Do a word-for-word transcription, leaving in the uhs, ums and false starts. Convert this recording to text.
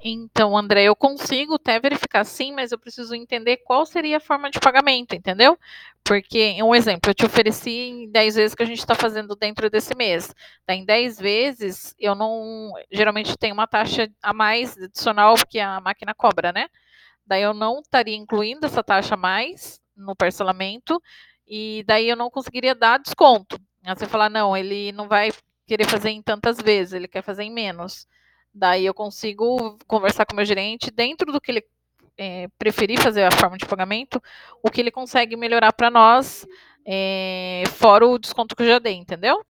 Então, André, eu consigo até verificar sim, mas eu preciso entender qual seria a forma de pagamento, entendeu? Porque, um exemplo, eu te ofereci em dez vezes que a gente está fazendo dentro desse mês. Daí, em dez vezes, eu não. Geralmente tem uma taxa a mais adicional que a máquina cobra, né? Daí eu não estaria incluindo essa taxa a mais no parcelamento, e daí eu não conseguiria dar desconto. Aí você falar, não, ele não vai querer fazer em tantas vezes, ele quer fazer em menos. Daí eu consigo conversar com o meu gerente dentro do que ele é, preferir fazer a forma de pagamento, o que ele consegue melhorar para nós, é, fora o desconto que eu já dei, entendeu?